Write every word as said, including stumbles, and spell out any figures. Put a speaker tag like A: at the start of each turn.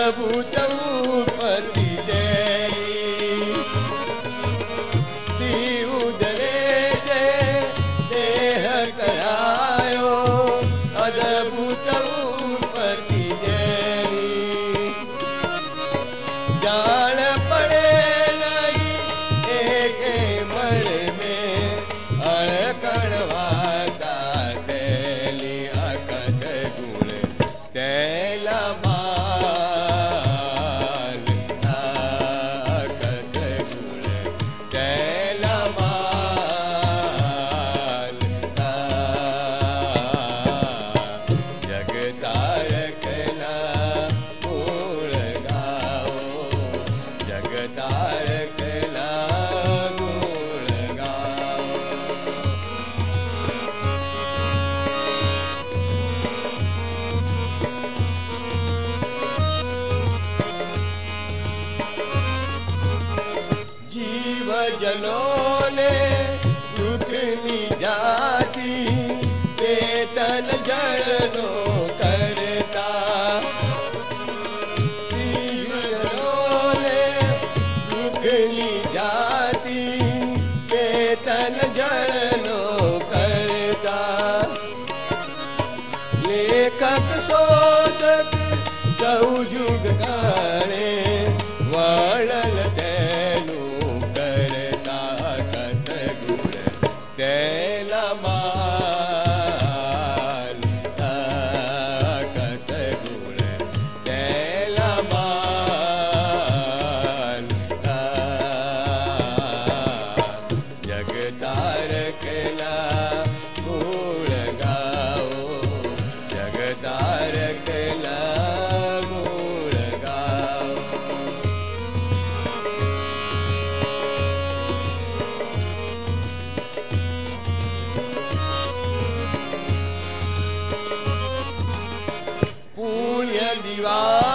A: અદભુત ઉપતિ તેરી તી ઉદરે જે દેહ કરાયો અદભુત ઉપતિ તેરી જાણ પડે નહીં એકે મળ મેં અળકણવાતા તેલી અકથ ગુણ તેલા માલ અકથ ગુણ તેલા માલ જગતારકના ગુણ ગાઓ જગતારકના ગુણ ગાઓ જીવજનોને દુઃખની જાતિ ચેતન જળનો કરતા જીવજનોને દુઃખની જાતિ ચેતન જળનો કરતા લેખક શોધક સૌ યુગ કાળે વર્ણન તેનું કરતા કથ ગુણ તેલા માલ કથ ગુણ તેલા માલ જગતારકના ગુણ ગાઓ જગતારકના ગુણ ગાઓ પુણ્ય દિવા